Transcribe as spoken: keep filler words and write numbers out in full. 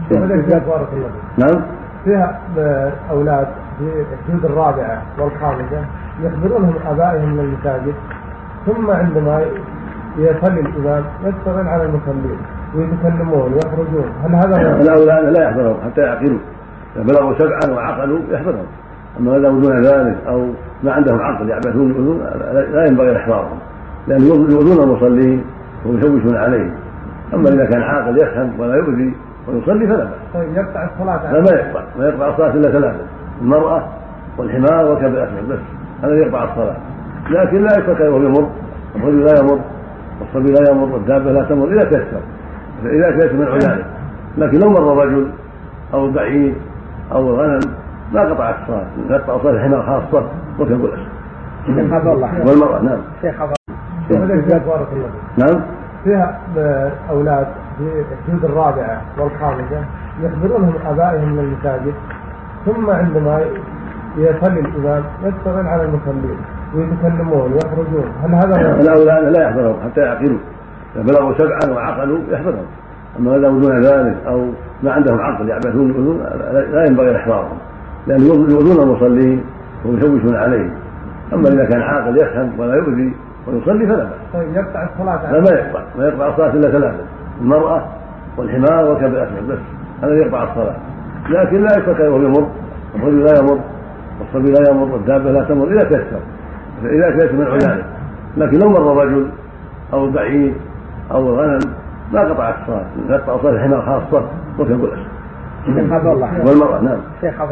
نعم. فيها أولاد في الجلد الرابعة والخامسة يحضرونهم آبائهم من المساجد، ثم عندما يصلي الإمام يدخلون على المصلين ويتكلمون ويخرجون، هل هذا؟ الأولاد لا يحضرهم حتى يعقلوا، بلغوا سبعا وعقلوا يحضرهم، أما إذا دون ذلك أو ما عندهم عقل يعبثون يؤذون لا ينبغي إحضارهم، لأن يؤذون المصلين ويشوشون عليهم. أما إذا كان عاقل يفهم ولا يؤذي ويصلي فلا بأس. طيب يقطع الصلاة؟ لا، ما يقطع ما يقطع الصلاة إلا ثلاثة: المرأة والحمار والكلب الأسود، بس هذا يقطع الصلاة. لكن لا يترك وهو يمر، الرجل لا يمر والصبي لا يمر والدابة لا تمر إذا تيسر، إذا تيسر من ذلك. لكن لو مر الرجل أو البعير أو الغنم ما قطع الصلاة، يقطع صلاة الحمار خاصة والكلب الأسود والمرأة. نعم. شيخ نعم. فيها أولاد في الجلد الرابعة والخامسة يحضرونهم آبائهم من المساجد، ثم عندما يصلي الإمام يدخلون على المصلين ويتكلمون ويخرجون، هل هذا؟ الأولاد لا يحضرهم حتى يعقلوا، بلغوا سبعا وعقلوا يحضرهم، أما إذا دون ذلك أو ما عندهم عقل يعبثون يؤذون لا ينبغي إحضارهم، لأن يؤذون المصلين ويشوشون عليهم. أما إذا كان عاقل يفهم ولا يؤذي ويصلي فلا بأس. طيب يقطع الصلاة؟ لا، ما يقطع ما يقطع الصلاة إلا ثلاثة: المرأة والحمار والكلب الأسود، بس هذا يقطع الصلاة. لكن لا يترك وهو يمر، الرجل لا يمر والصبي لا يمر والدابة لا تمر إذا تيسر، إذا تيسر من ذلك. لكن لو مر الرجل أو البعير أو الغنم ما قطع الصلاة، يقطع صلاة الحمار خاصة والكلب الأسود والمرأة. نعم.